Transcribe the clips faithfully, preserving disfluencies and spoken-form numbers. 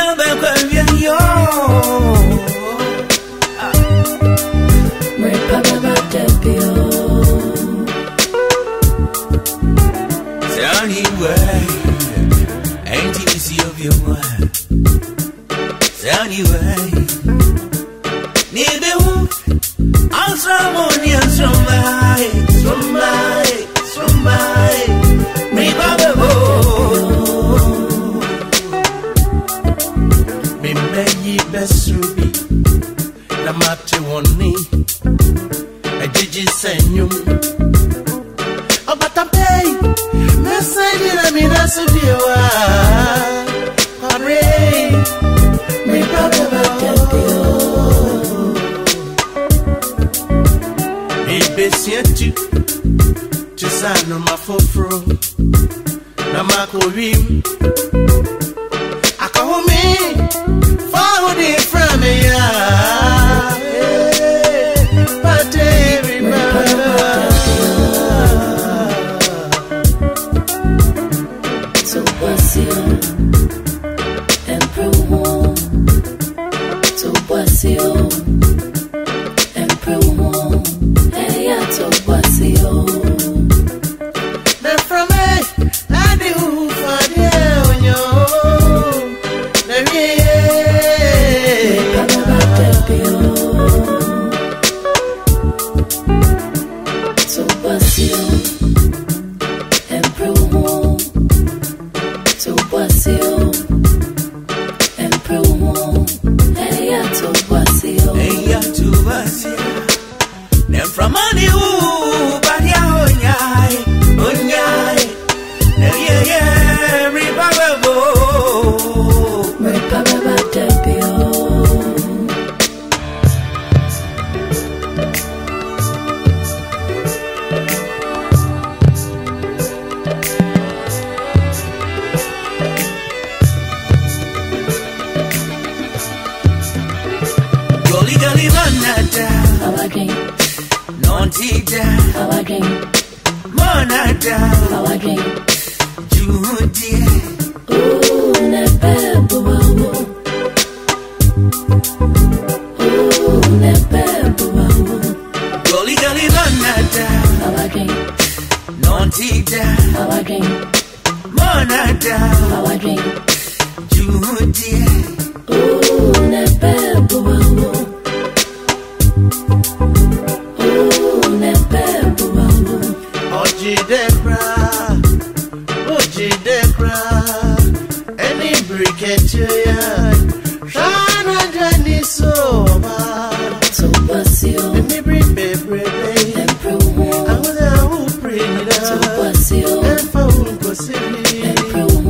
Anyway, ain't easy of your mind. Anyway, need the hook. I'll ceremony and somebody, somebody, somebody. Me baba bo. Me me best ruby. Na mate one knee. A jiji senyum. Oh, but I'm paying. Message in a mina subiwa. Hurray, me baba bo. Me besientu, tu sano ma fofro, na makorim. Akahome, found it from me ya. But everybody.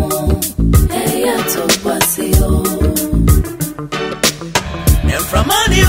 From money